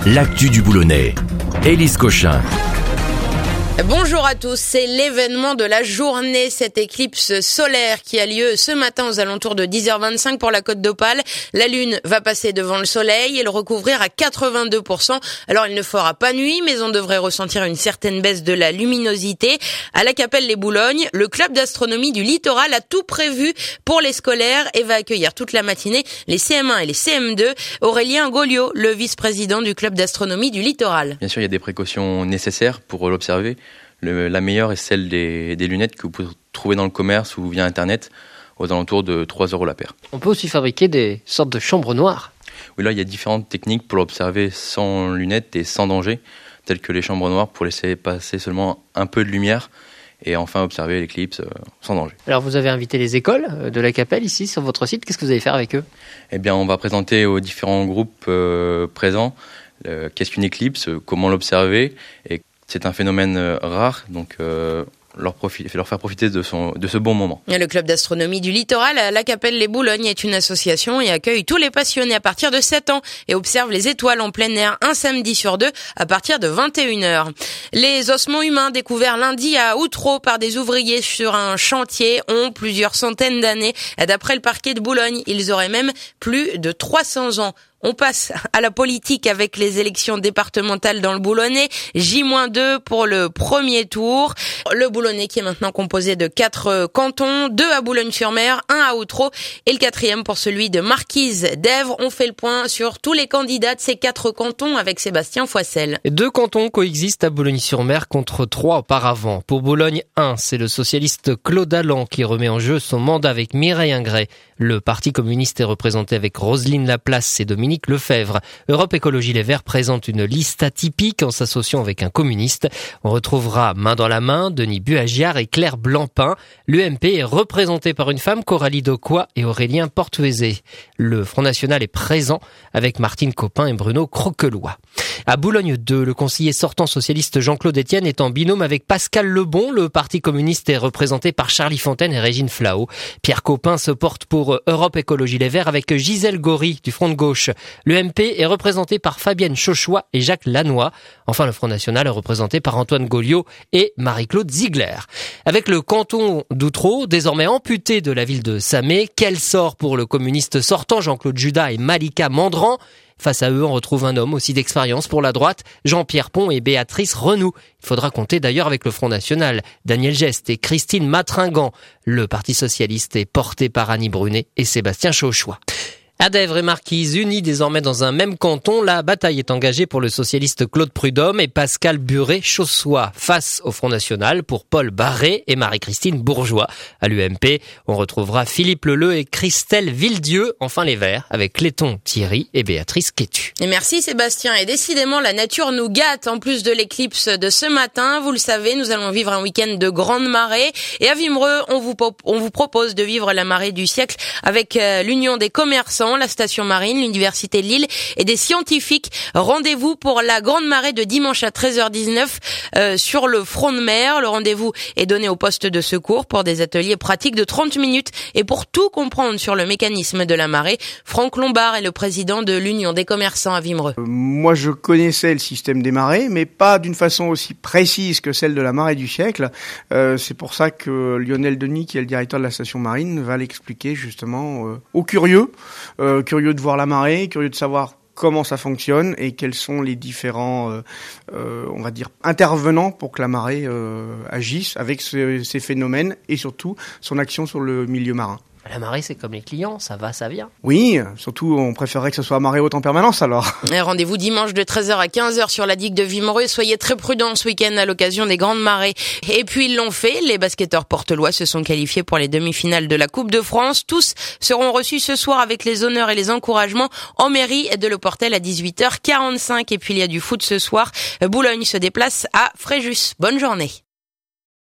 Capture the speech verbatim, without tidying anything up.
l'actu du Boulonnais. Élise Cochin. Bonjour à tous, c'est l'événement de la journée, cette éclipse solaire qui a lieu ce matin aux alentours de dix heures vingt-cinq pour la Côte d'Opale. La lune va passer devant le soleil et le recouvrir à quatre-vingt-deux pour cent. Alors il ne fera pas nuit, mais on devrait ressentir une certaine baisse de la luminosité. À la Capelle-les-Boulognes, le club d'astronomie du littoral a tout prévu pour les scolaires et va accueillir toute la matinée les C M un et les C M deux. Aurélien Goliot, le vice-président du club d'astronomie du littoral. Bien sûr, il y a des précautions nécessaires pour l'observer. Le, la meilleure est celle des, des lunettes que vous pouvez trouver dans le commerce ou via Internet aux alentours de trois euros la paire. On peut aussi fabriquer des sortes de chambres noires. Oui, là, il y a différentes techniques pour l'observer sans lunettes et sans danger, telles que les chambres noires pour laisser passer seulement un peu de lumière et enfin observer l'éclipse euh, sans danger. Alors, vous avez invité les écoles de la Capelle ici sur votre site. Qu'est-ce que vous allez faire avec eux ? Eh bien, on va présenter aux différents groupes euh, présents euh, qu'est-ce qu'une éclipse, comment l'observer et c'est un phénomène rare, donc euh, leur, profit, leur faire profiter de, son, de ce bon moment. Le club d'astronomie du littoral à la Capelle-les-Boulognes est une association et accueille tous les passionnés à partir de sept ans et observe les étoiles en plein air un samedi sur deux à partir de vingt et une heures. Les ossements humains découverts lundi à Outreau par des ouvriers sur un chantier ont plusieurs centaines d'années. D'après le parquet de Boulogne, ils auraient même plus de trois cents ans. On passe à la politique avec les élections départementales dans le Boulonnais. J deux pour le premier tour. Le Boulonnais qui est maintenant composé de quatre cantons, deux à Boulogne-sur-Mer, un à Outreau et le quatrième pour celui de Marquise d'Èvre. On fait le point sur tous les candidats de ces quatre cantons avec Sébastien Foissel. Deux cantons coexistent à Boulogne-sur-Mer contre trois auparavant. Pour Boulogne un, c'est le socialiste Claude Allan qui remet en jeu son mandat avec Mireille Ingré. Le Parti communiste est représenté avec Roselyne Laplace et Dominique Lefebvre. Europe Écologie Les Verts présente une liste atypique en s'associant avec un communiste. On retrouvera main dans la main Denis Buagiard et Claire Blancpain. L'U M P est représenté par une femme, Coralie Dauquois et Aurélien Portuezé. Le Front National est présent avec Martine Copin et Bruno Croquelois. À Boulogne deux, le conseiller sortant socialiste Jean-Claude Etienne est en binôme avec Pascal Lebon. Le Parti communiste est représenté par Charlie Fontaine et Régine Flao. Pierre Copin se porte pour Europe Écologie Les Verts avec Gisèle Gaury du Front de Gauche. L'U M P est représenté par Fabienne Chauchois et Jacques Lannoy. Enfin, le Front National est représenté par Antoine Goliot et Marie-Claude Ziegler. Avec le canton d'Outreau, désormais amputé de la ville de Samé, quel sort pour le communiste sortant Jean-Claude Judas et Malika Mandran. Face à eux, on retrouve un homme aussi d'expérience pour la droite, Jean-Pierre Pont et Béatrice Renoux. Il faudra compter d'ailleurs avec le Front National, Daniel Geste et Christine Matringant. Le Parti socialiste est porté par Annie Brunet et Sébastien Chauchois. Adèvre et Marquise unis désormais dans un même canton. La bataille est engagée pour le socialiste Claude Prudhomme et Pascal Buret-Chaussois face au Front National pour Paul Barré et Marie-Christine Bourgeois. À l'U M P, on retrouvera Philippe Leleu et Christelle Villedieu. Enfin les Verts avec Cléton Thierry et Béatrice Quétu. Et merci Sébastien. Et décidément, la nature nous gâte. En plus de l'éclipse de ce matin, vous le savez, nous allons vivre un week-end de grande marée. Et à Vimereux, on vous, on vous propose de vivre la marée du siècle avec euh, l'Union des commerçants, la station marine, l'université de Lille et des scientifiques. Rendez-vous pour la grande marée de dimanche à treize heures dix-neuf euh, sur le front de mer. Le rendez-vous est donné au poste de secours pour des ateliers pratiques de trente minutes. Et pour tout comprendre sur le mécanisme de la marée, Franck Lombard est le président de l'Union des commerçants à Vimereux. Euh, moi, je connaissais le système des marées, mais pas d'une façon aussi précise que celle de la marée du siècle. Euh, c'est pour ça que Lionel Denis, qui est le directeur de la station marine, va l'expliquer justement euh, aux curieux. Euh, curieux de voir la marée, curieux de savoir comment ça fonctionne et quels sont les différents, euh, euh, on va dire, intervenants pour que la marée euh, agisse avec ce, ces phénomènes et surtout son action sur le milieu marin. La marée, c'est comme les clients, ça va, ça vient. Oui, surtout on préférerait que ce soit marée haute en permanence alors. Et rendez-vous dimanche de treize heures à quinze heures sur la digue de Vimereux. Soyez très prudents ce week-end à l'occasion des grandes marées. Et puis ils l'ont fait, les basketteurs portelois se sont qualifiés pour les demi-finales de la Coupe de France. Tous seront reçus ce soir avec les honneurs et les encouragements en mairie de Le Portel à dix-huit heures quarante-cinq. Et puis il y a du foot ce soir. Boulogne se déplace à Fréjus. Bonne journée.